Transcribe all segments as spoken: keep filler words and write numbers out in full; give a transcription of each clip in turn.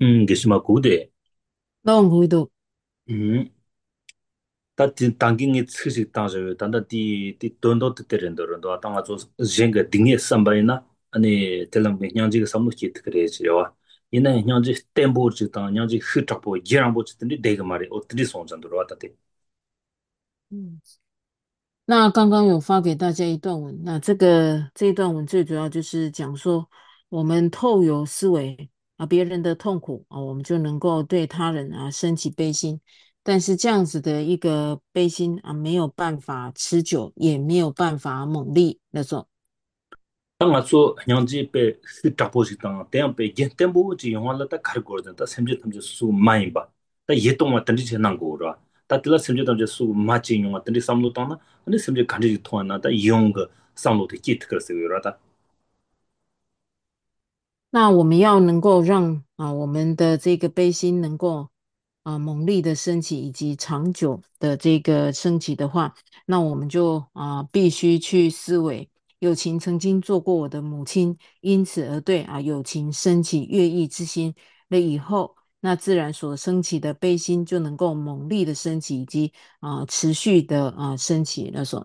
음, 게시마 고대. 너무 보이도. 음, 다디 당긴이 측식 당저 단다 디 돈도 뜻대는도로 당아 저 쟁가 딩에 삼바이나 아니 텔랑 냥지가 삼노치 특그레지요. 이나 냥지 템보지 당 냥지 흐트보 지랑보 뜻인데 대가 말이 어떻게 손전도로 왔다대. 嗯，那刚刚有发给大家一段文，那这个这一段文最主要就是讲说，我们透由思维啊别人的痛苦啊，我们就能够对他人啊升起悲心，但是这样子的一个悲心啊没有办法持久，也没有办法猛力那种。 当啊做냥지被흐트보 지 당, 대양被겐 템보지 영화라다 가르고르다. 다 샘제 탐제 수 마인바. 다 예동와 던지 제난 거라. 다 들라 샘제 탐제 수 마치 영화 던지 삼로 당나. 아니 샘제 간지 통하나 다 용거 삼로도 기트 그랬어요라다. 那我们要能够让啊我们的这个悲心能够啊猛烈的升起，以及长久的这个升起的话，那我们就啊必须去思维，友情曾经做过我的母亲，因此而对啊友情升起悦意之心，那以后那自然所升起的悲心就能够猛烈的升起，以及啊持续的啊升起那种。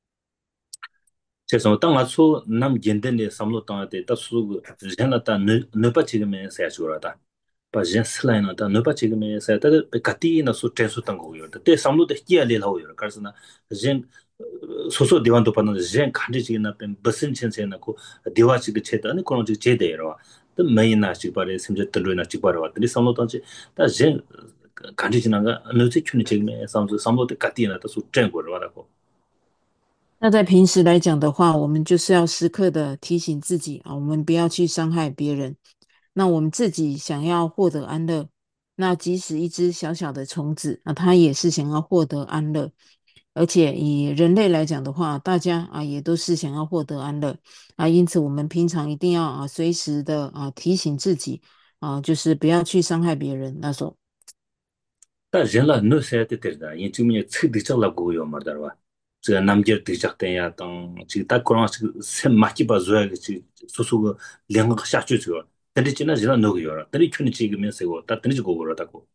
그래서 땅 아초 남 겐덴데 삼로 땅에 다 수고 젠라다 너바 지금에 사야주라다 바제 슬라이나다 너바 지금에 사야다 베카티나 수 텐수 땅고요 때 삼로데 히알레 하고요 그래서나 젠 소소 디반도 파는 젠 칸지 지나 벤 버슨 첸세나고 디와치 그 체다니 코노 지 제데로 또 메이나 지바레 심제 들로나 지바로 왔더니 삼로 땅지 다젠 칸지 지나가 너지 춘이 지금에 삼로 삼로데 카티나 또 수iten고로 와라고 那在平时来讲的话，我们就是要时刻的提醒自己啊，我们不要去伤害别人。那我们自己想要获得安乐，那即使一只小小的虫子啊，它也是想要获得安乐。而且以人类来讲的话，大家啊也都是想要获得安乐啊，因此我们平常一定要啊随时的啊提醒自己啊，就是不要去伤害别人那种。 다 젠라 노 세트 때다 인투미에 츠디 잘라 고요 말다와 저 남겨 뒤작된 당 지다 코로나 세 마키 바조야 지 소소가 량가 샤추 저 근데 지나 지나 노고요 근데 춘이 지금에 세고 다 근데 고고라다고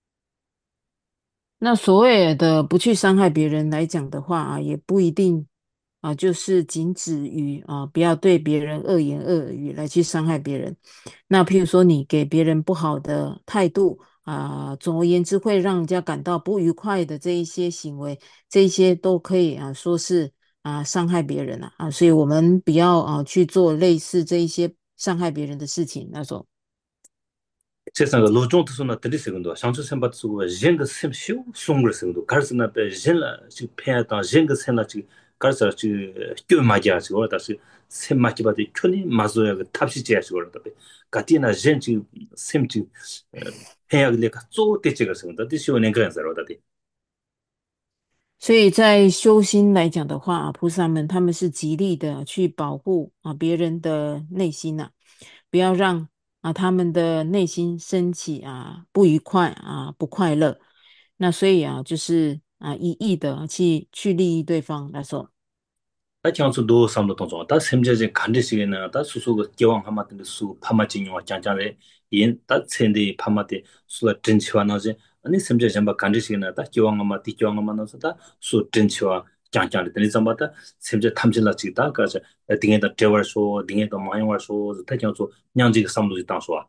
那所谓的不去伤害别人来讲的话啊，也不一定啊，就是仅止于啊，不要对别人恶言恶语来去伤害别人。那譬如说，你给别人不好的态度啊，总而言之会让人家感到不愉快的这一些行为，这一些都可以啊，说是啊伤害别人了啊，所以我们不要啊去做类似这一些伤害别人的事情那种。 세상에 로종 뜻은 들리 세군도 상처 셈받 쓰고 젠가 셈쇼 송글 세군도 가르스나 베 젠라 지 페야다 젠가 셈나 지 가르서 지 껴 맞이야 지 다시 셈 맞기 바디 촌이 마조야 그 탑시 지야 지 그러다 베 가티나 젠지 셈지 페야글레 가쪼 때지가 세군다 디시오네 그런서로 다디 所以在修心来讲的话啊，菩萨们他们是极力的去保护啊别人的内心呐、不要让啊他们的内心升起啊不愉快啊不快乐。那所以啊，就是啊一意的去去利益对方来说。 다 장수 도 삼도 동조 다 셈제제 간디시게나 다 수수 기왕 하마데 수 파마진요 장장레 인다 첸데 파마데 수라 진치와나제 아니 셈제 잠바 간디시게나 다 기왕 하마 디 기왕 하마나서 다수 진치와 장장레 되니 잠바다 셈제 탐질라 지다 가서 딩에다 테워쇼 딩에다 마이와쇼 다 장수 냥지가 삼도지 당소아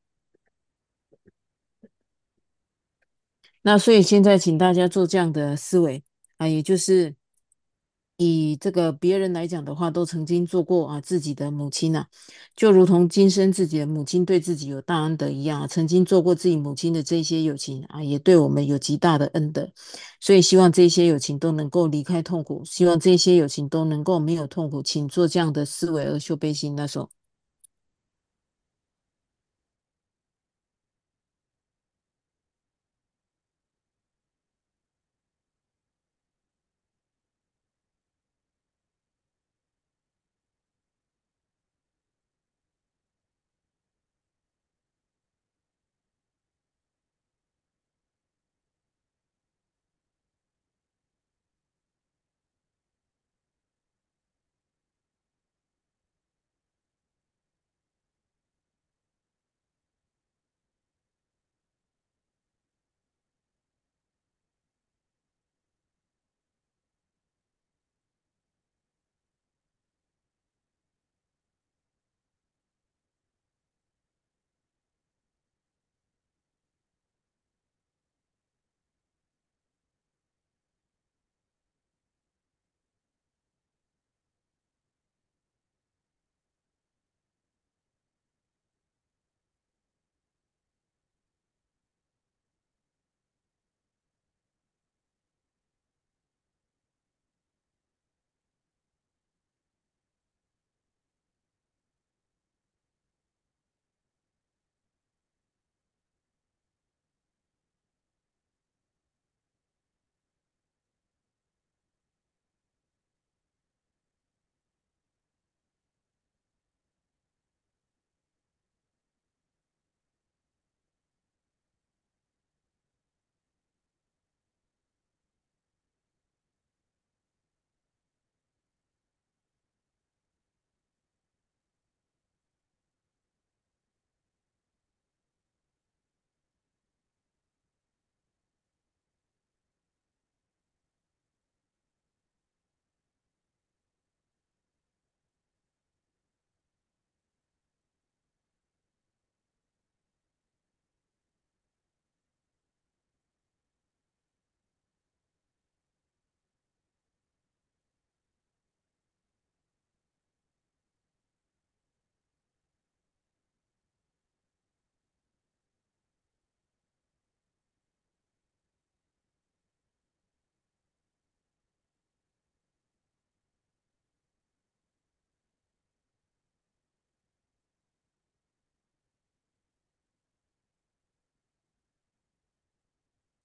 那所以现在请大家做这样的思维啊，也就是以这个别人来讲的话，都曾经做过啊自己的母亲呐、就如同今生自己的母亲对自己有大恩德一样啊，曾经做过自己母亲的这些友情啊，也对我们有极大的恩德。所以希望这些友情都能够离开痛苦，希望这些友情都能够没有痛苦，请做这样的思维而修悲心。那时候。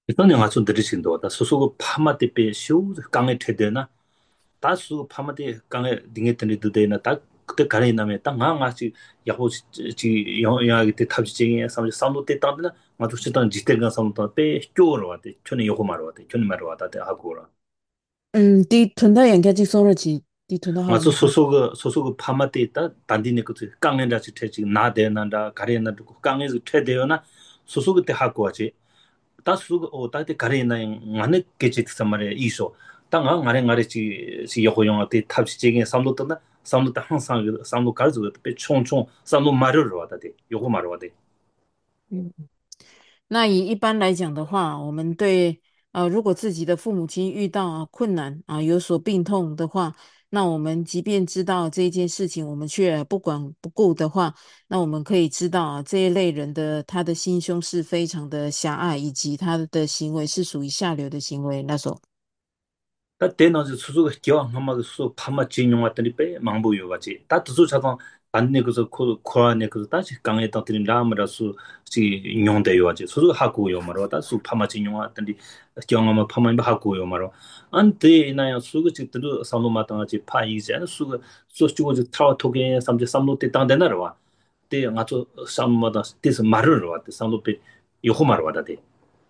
이번에 가서 들으신도 다 소소고 파마데베 쇼 강에 태되나 다수 파마데 강에 딩에트니 되나 다 그때 가래 나면 딱 나가지 야호 지 영향이 때 탑지징에 삼 삼도 때 땅나 맞도 시던 지대가 삼도 때 쪼로 왔대 전에 요거 말어 왔대 전에 말어 왔다 하고라 음, 디 튼다 연결직 소리지. 디 튼다 맞아 하고. 소소가 소소가 파마데 있다 단디네 그 강에다 지태지 나대난다 가래나 강에서 태되어나 소소가 때 하고 와지 다 수고 어 다때 가래나 안에 깨지 말에 이소 땅 안에 안에 지 여호용한테 탑시적인 삼도 떴나 삼도 다 항상 삼도 가지고 배 총총 삼도 말을 와다 돼 요거 말을 와다 嗯。那以一般来讲的话，我们对呃，如果自己的父母亲遇到啊困难啊，有所病痛的话，那我们即便知道这一件事情，我们却不管不顾的话，那我们可以知道啊，这一类人的他的心胸是非常的狭隘，以及他的行为是属于下流的行为。那种。 다 대나서 수수가 기왕 한마디 수 파마 진용 왔더니 빼 망보여 가지 다 뜻을 찾아 안내 그서 코 코안에 그서 다시 강에 떠들인 라마라수 지 인용돼요 가지 수수 하고요 말어 다수 파마 진용 왔더니 기왕 한마 파마 하고요 말어 안데 나야 수가 직들 상로 마땅하지 파이지 않은 수가 수수고 타와 토게 삼제 삼로 때 땅되나로 와때 가서 삼마다 뜻 말을 와때 삼로 빼 요거 말어 와다 돼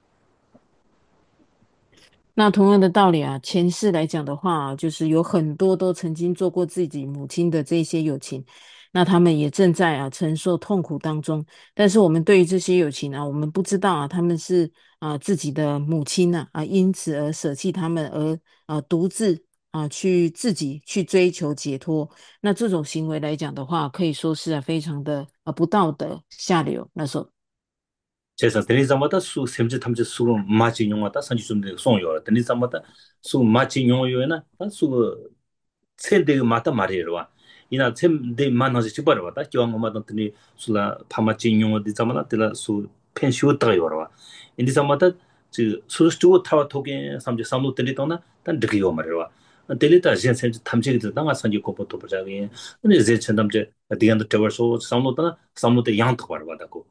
那同样的道理啊，前世来讲的话啊，就是有很多都曾经做过自己母亲的这些友情，那他们也正在啊承受痛苦当中。但是我们对于这些友情啊，我们不知道啊，他们是啊自己的母亲呐啊，因此而舍弃他们，而啊独自啊去自己去追求解脱。那这种行为来讲的话，可以说是啊非常的啊不道德下流。那时候。 제가 드니자마다 수 샘지 탐지 수로 마치 용하다 산지 좀 송요 드니자마다 수 마치 용요에나 수 셀데 마타 마리르와 이나 셈데 만나지 집어라 왔다 교황마다 드니 수라 파마치 용어 디자마나 들라 수 펜시오 따요라 인디자마다 지 수수고 타와 토게 삼지 삼로 들리도나 단 드기요 말이와 들리다 제 셈지 탐지기 들다가 산지 고포도 보자기 근데 제 천담제 디안도 저버소 삼로다 삼로데 양도 바로 받았고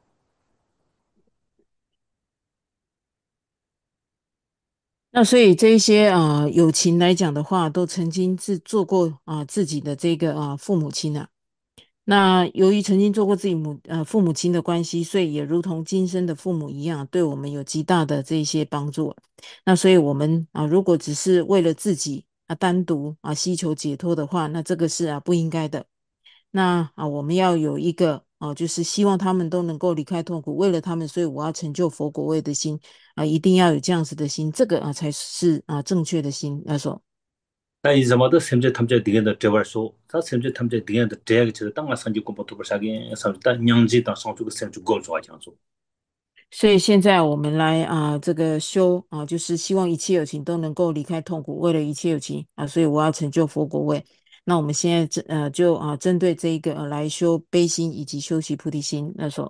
那所以这一些啊、友情来讲的话，都曾经自做过啊、自己的这个啊、父母亲啊。那由于曾经做过自己母呃父母亲的关系，所以也如同今生的父母一样，对我们有极大的这一些帮助。那所以我们啊，如果只是为了自己啊单独啊希求解脱的话，那这个是啊不应该的。那啊，我们要有一个啊，就是希望他们都能够离开痛苦，为了他们，所以我要成就佛果位的心啊，一定要有这样子的心，这个啊才是啊正确的心。那说。 나 이제마다 샘제 탐제 디겐다 제발소 다 샘제 탐제 디겐다 제가 저 땅가 산지 공부도 버사게 삼다 냥지 다 상주고 샘주 고 좋아 장소 所以现在我们来啊，这个修啊，就是希望一切有情都能够离开痛苦，为了一切有情啊，所以我要成就佛果位。那我们现在这呃就啊针对这一个、呃、来修悲心以及修习菩提心。那时候。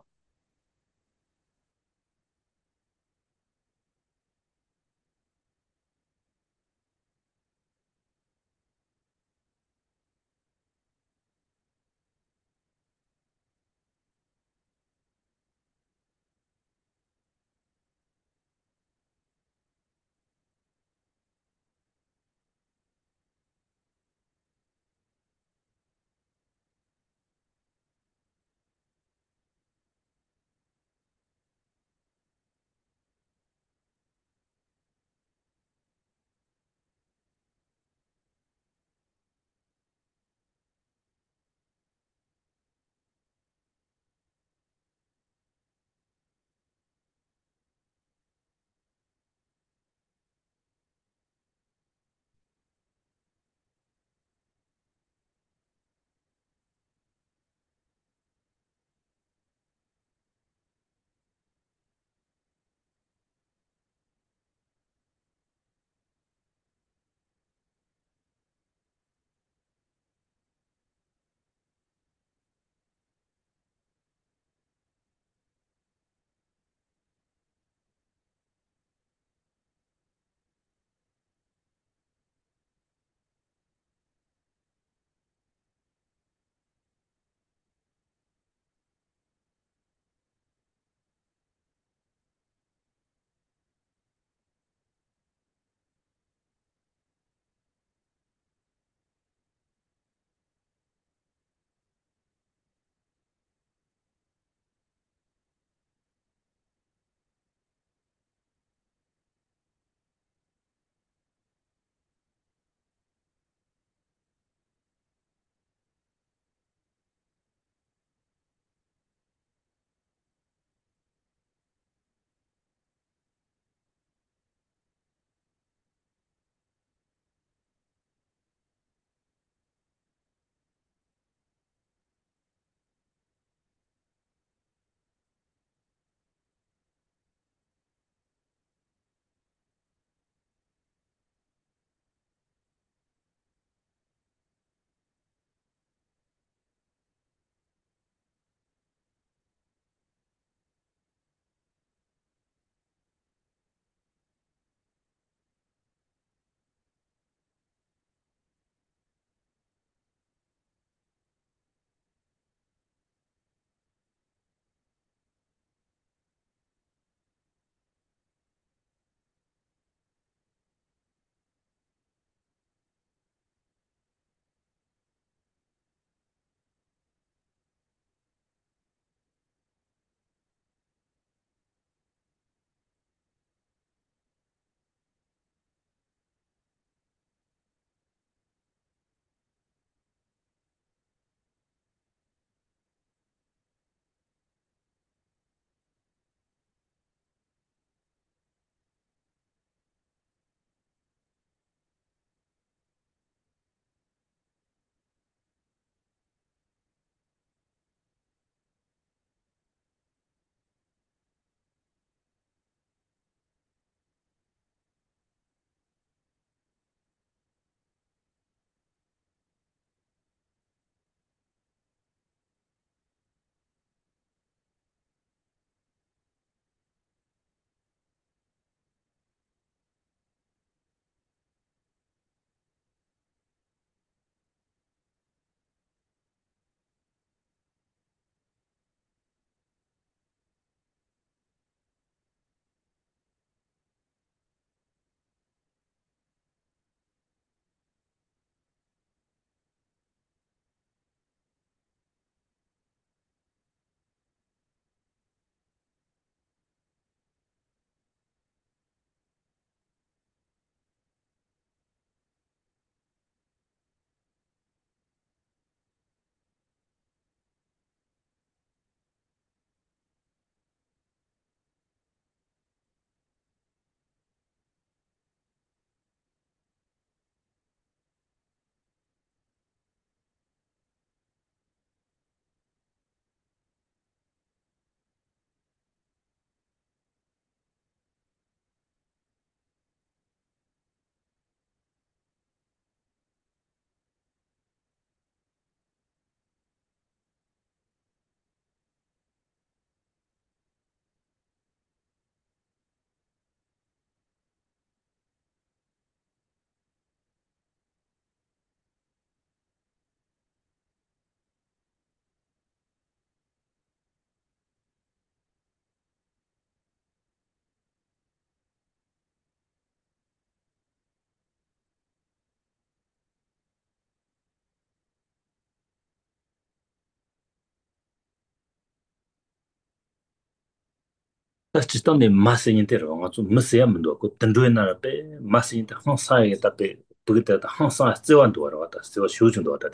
다 지도네 마스인데로 아주 무세야면도 그 던도에나 베 마스인데 항사에 답베 부기다 항사 쓰완도 왔다 쓰와 쇼준도 왔다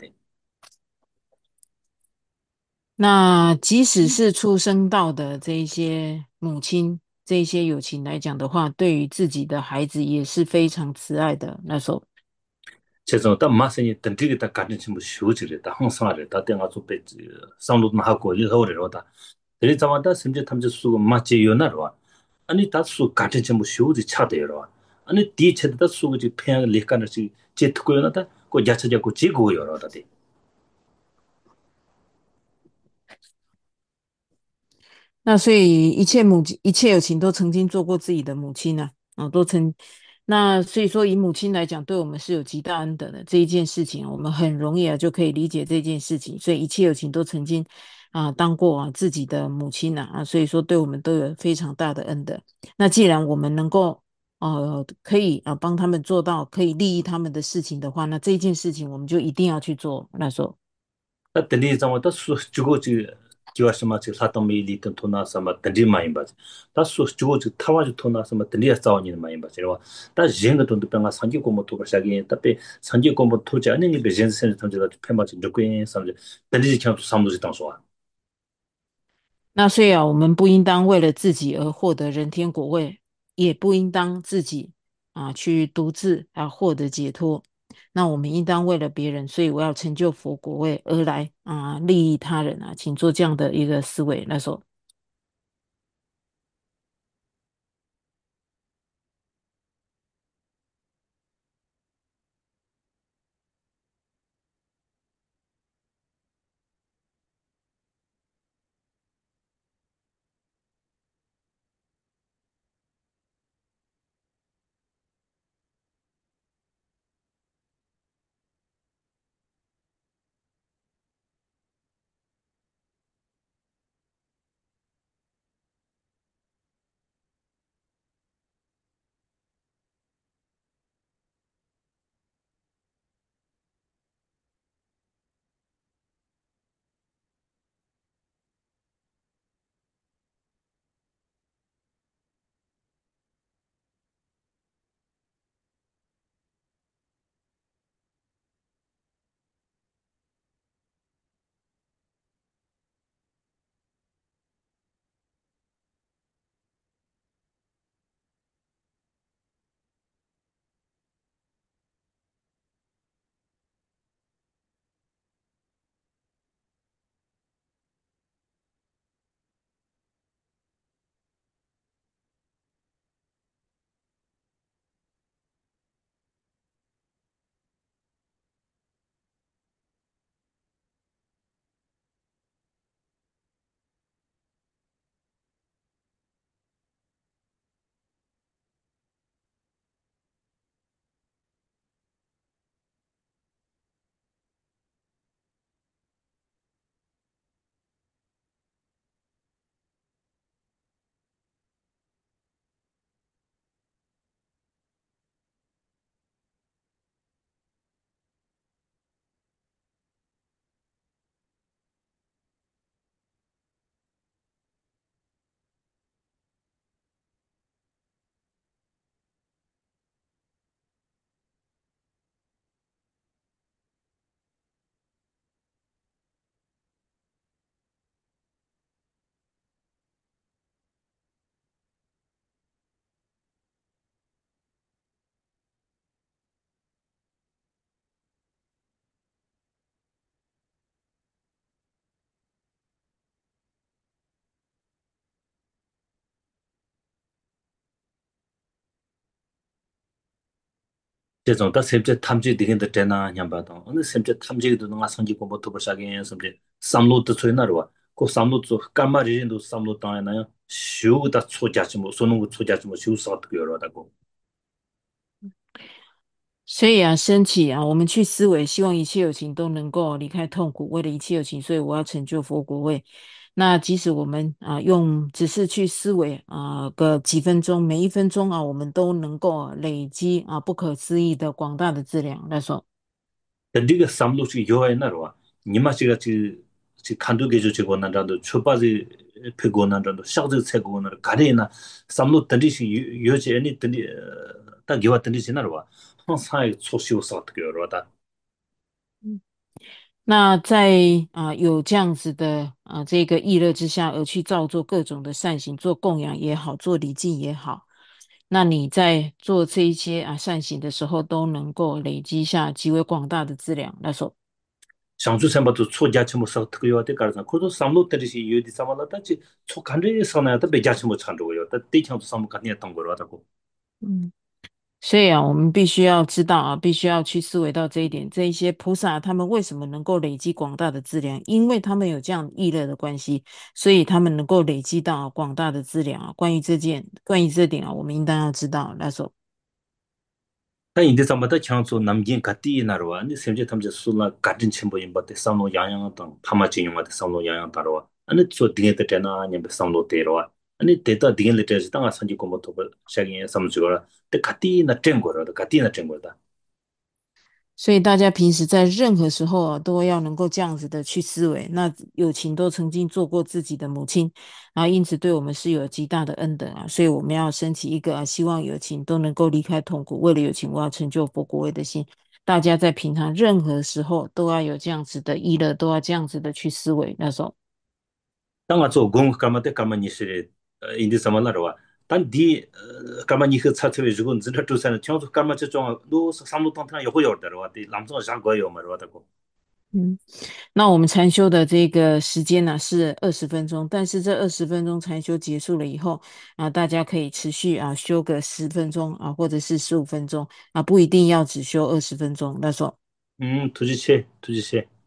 那即使是出生到的这一些母亲，这一些友情来讲的话，对于自己的孩子也是非常慈爱的。那时候， 제가 다 마스니 던지게 다 같은 친구 쇼지를 다 항상을 다 땡아 좁베 상로도 하고 일하고를 왔다 그래 자마다 심지 탐지 수고 마치 요나로 아니 다수 같은 친구 쇼지 차대요 아니 뒤 체다 수고지 팽 레카는 제 듣고 요나다 그 야차자고 지고 요라다 那所以一切母亲一切友情都曾经做过自己的母亲啊，啊，都曾。那所以说，以母亲来讲，对我们是有极大恩德的这一件事情啊，我们很容易啊就可以理解这件事情。所以一切友情都曾经啊当过啊自己的母亲呐啊，所以说对我们都有非常大的恩德。那既然我们能够呃可以啊帮他们做到可以利益他们的事情的话，那这件事情我们就一定要去做。那说。 다 던지 자마다 수 주고지 기와스마치 사토미리 토나 사마 던지 마임바 다 수 주고지 타와지 토나 사마 던지 싸우니 마임바 제가 다 쟁가 돈도 병아 상기 고모 토바샤기 답에 상기 고모 토지 아니니 비즈니스 센터 던지다 페마지 적괴 삼지 던지 참 삼도지 당소아 那所以啊，我们不应当为了自己而获得人天果位，也不应当自己啊去独自啊获得解脱。那我们应当为了别人，所以我要成就佛果位而来啊利益他人啊，请做这样的一个思维。那时候。 这种的甚至탐지 되게 더 되나 냠바도 어느甚至탐지도 누가 상기 공부 토버샤게甚至 삼로도 소이나로 그 삼로도 까마리도 삼로 땅에나요 쉬우다 초자지 뭐 소는 거 초자지 뭐 쉬우서 어떻게 열어다고 所以啊，升起啊，我们去思维，希望一切有情都能够离开痛苦，为了一切有情，所以我要成就佛国位。那即使我们啊用只是去思维啊个几分钟，每一分钟啊，我们都能够累积啊不可思议的广大的质量。那说。 근데 삼로씩 요에 나로 니마시가 지 지 칸도 게주 지고 난다도 초바지 패고 난다 샤즈 채고 나 가리나 삼로 던지시 요지 아니 던지 딱 기와 던지시 나와 항상 초시오 사트 거다 那在啊、有这样子的啊、这个意乐之下，而去造作各种的善行，做供养也好，做礼敬也好，那你在做这一些啊善行的时候，都能够累积下极为广大的资粮。那说， 상주 선바도 초자치 뭐 사트 거다 가르나 그도 삼로 던지시 요디 사발라다 지 초간데 사나다 베자치 뭐 찬조요 다 대창도 삼 간이 했던 거라고 嗯。所以啊，我们必须要知道啊，必须要去思维到这一点。这一些菩萨他们为什么能够累积广大的资粮？因为他们有这样意乐的关系，所以他们能够累积到啊广大的资粮啊。关于这件，关于这点啊，我们应当要知道。来说， 다 인데 삼바다 창소 남긴 같이 나러와 아니 semje 탐제 술라 같은 첨부 임바데 삼로 양양 등 파마진 용한테 삼로 양양 따라와 아니 저 뒤에 때나 아니 삼로 때로와 아니 데이터 뒤에 레터스 땅아 산지 고모토 샤긴 삼주거라 데 같이 나 쟁거라 같이 나 쟁거다 所以大家平时在任何时候啊，都要能够这样子的去思维。那友情都曾经做过自己的母亲，然后因此对我们是有极大的恩德啊，所以我们要升起一个啊，希望友情都能够离开痛苦，为了友情我要成就佛国位的心。大家在平常任何时候都要有这样子的意乐，都要这样子的去思维。那时候。 땅아 저 공부 까마데 까마니 시레 인데 삼말라로와 단디 까마니 그 차트에 주고 진짜 조사는 청소 까마체 좀 노 삼로 동탄 요거 요더라와 디 남성 장거요 말와다고 嗯，那我们禅修的这个时间呢是二十分钟，但是这二十分钟禅修结束了以后啊，大家可以持续啊修个十分钟啊，或者是十五分钟啊，不一定要只修二十分钟。那说， 음 투지체 투지체